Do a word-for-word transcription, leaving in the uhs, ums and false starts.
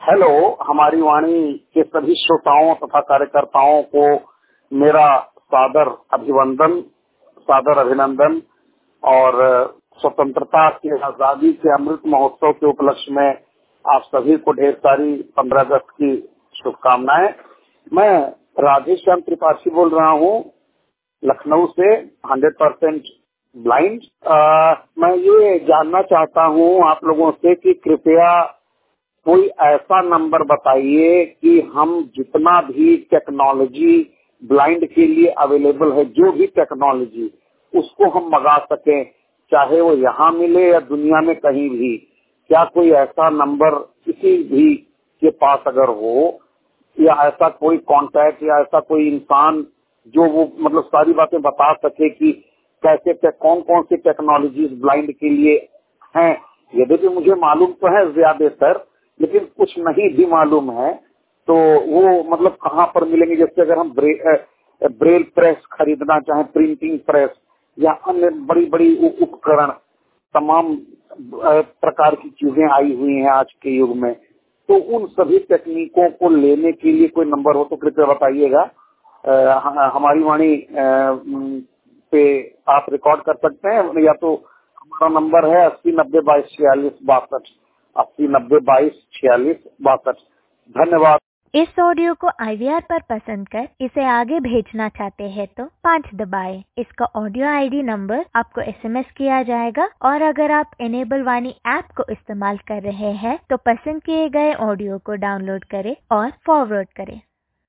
Hello, हमारी वाणी के सभी श्रोताओं तथा कार्यकर्ताओं को मेरा सादर अभिवंदन, सादर अभिनंदन और स्वतंत्रता की आजादी के अमृत महोत्सव के उपलक्ष्य में आप सभी को ढेर सारी पंद्रह अगस्त की शुभकामनाएं। मैं राधेश्याम त्रिपाठी बोल रहा हूँ लखनऊ से, हंड्रेड परसेंट ब्लाइंड। मैं ये जानना चाहता हूँ आप लोगों से कि कृपया कोई ऐसा नंबर बताइए कि हम जितना भी टेक्नोलॉजी ब्लाइंड के लिए अवेलेबल है, जो भी टेक्नोलॉजी, उसको हम मंगा सकें, चाहे वो यहाँ मिले या दुनिया में कहीं भी। क्या कोई ऐसा नंबर किसी भी के पास अगर हो, या ऐसा कोई कांटेक्ट या ऐसा कोई इंसान जो वो मतलब सारी बातें बता सके कि कैसे पे, कौन कौन सी टेक्नोलॉजीज ब्लाइंड के लिए हैं। यद्यपि मुझे मालूम तो है ज्यादातर, लेकिन कुछ नहीं भी मालूम है, तो वो मतलब कहाँ पर मिलेंगे। जैसे अगर हम ब्रे, ब्रेल प्रेस खरीदना चाहें, प्रिंटिंग प्रेस या अन्य बड़ी बड़ी उपकरण, तमाम प्रकार की चीजें आई हुई हैं आज के युग में, तो उन सभी तकनीकों को लेने के लिए कोई नंबर हो तो कृपया बताइएगा। हमारी वाणी पे आप रिकॉर्ड कर सकते हैं, या तो हमारा नंबर है अस्सी नब्बे बाईस छियालीस बासठ, अस्सी नब्बे बाईस छियालीस बासठ। धन्यवाद। इस ऑडियो को आई वी आर पर पसंद कर इसे आगे भेजना चाहते हैं तो पाँच दबाएं। इसका ऑडियो आई डी नंबर आपको एस एम एस किया जाएगा, और अगर आप इनेबल वाणी ऐप को इस्तेमाल कर रहे हैं तो पसंद किए गए ऑडियो को डाउनलोड करें और फॉरवर्ड करें।